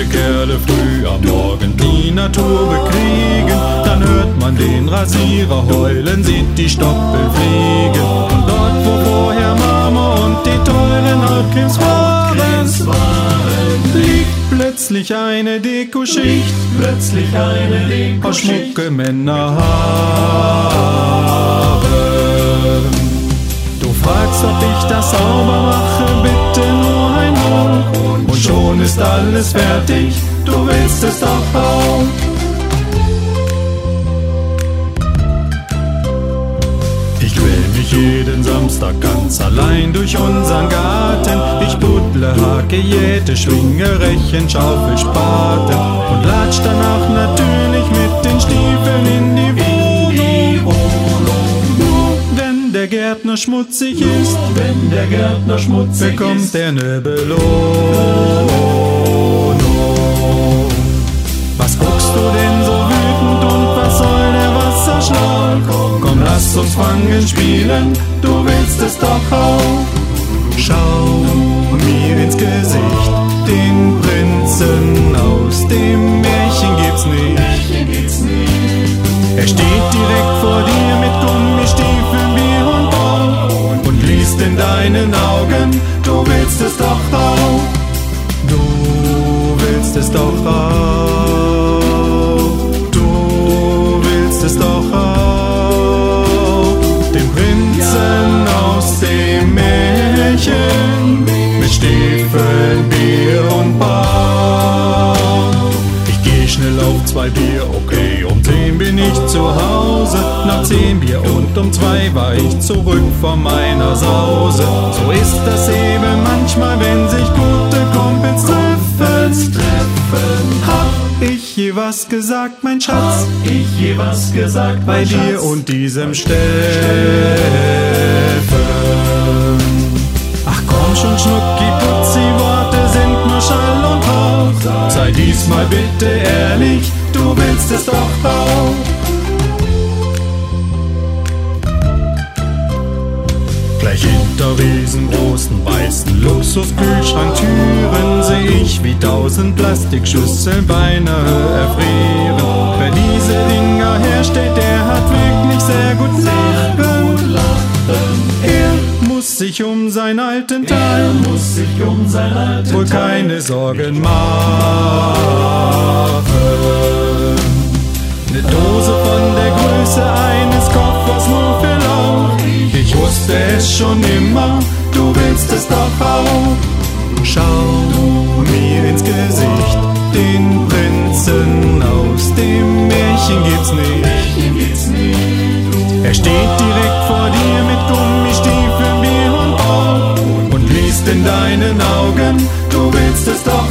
viele Kerle früh am Morgen die Natur bekriegen. Dann hört man den Rasierer heulen, sieht die Stoppel fliegen. Und dort, wo vorher Marmor und die teuren Hautcremes waren, liegt plötzlich eine Dekoschicht, aus schmucke Männerhaare. Du fragst, ob ich das sauber mache, bitte nur ein Hoch. Und schon ist alles fertig, du willst es doch auch. Ich quäl mich jeden Samstag ganz allein durch unseren Garten. Ich buddle, hake, jäte, schwinge Rechen, Schaufel, Spaten und latsch danach natürlich mit den Stiefeln in die Wohnung. Nur wenn der Gärtner schmutzig ist, bekommt er ne Belohnung. Was guckst du denn so wütend und was soll der Wasserschlag? Komm, lass uns fangen spielen, du willst es doch auch. Schau mir ins Gesicht, den Prinzen aus dem Märchen gibt's nicht. Er steht direkt vor dir mit Gummistiefeln, Bier und Bauch und liest in deinen Augen, du willst es doch auch. Du willst es doch auch. Du willst es doch auch. Den Prinzen aus dem Märchen mit Stiefeln, Bier und Bauch. Ich geh schnell auf 2 Bier, okay, um 10 bin ich zu Hause. Nach 10 Bier und um 2 war ich zurück von meiner Sause. So ist das eben manchmal, wenn sich gute Kumpels treffen. Hab ich je was gesagt, mein Schatz? Bei dir und diesem Steffen. Ach komm schon, Schnucki, Putzi, Worte sind nur Schall und Rauch. Sei diesmal bitte ehrlich, du willst es doch auch. Gleich hinter riesengroßen weißen Luxuskühlschranktüren seh ich, wie 1000 Plastikschüsseln beinahe erfrieren. Wer diese Dinger herstellt, der hat wirklich sehr gut Lachen. Er muss sich um seinen alten Teil wohl keine Sorgen machen. Ne Dose von der Größe eines Koffers nur für Lauch. Ich wusste es schon immer, du willst es doch auch. Schau mir ins Gesicht, den Prinzen aus dem Märchen gibt's nicht. Er steht direkt vor dir mit Gummistiefeln, Bier und Bauch und liest in deinen Augen, du willst es doch